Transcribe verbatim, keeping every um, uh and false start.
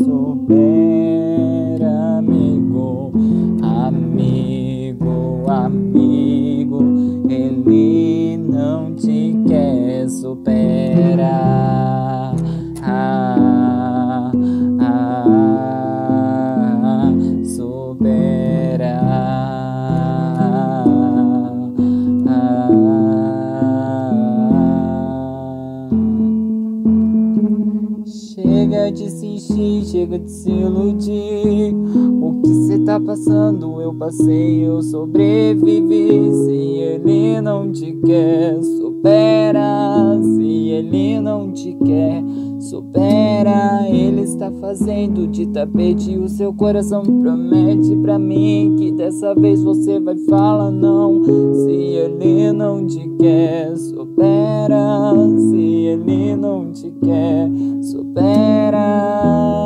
supera, amigo, amigo, amigo, ele não te quer superar. Ah, ah, superar. Chega de se encher, chega de se iludir. O que cê tá passando, eu passei, eu sobrevivi. Se ele não te quer, supera. Se ele não te quer, supera. Ele está fazendo de tapete o seu coração. Promete pra mim que dessa vez você vai falar não. Se ele não te quer, supera. Se ele não te quer, supera.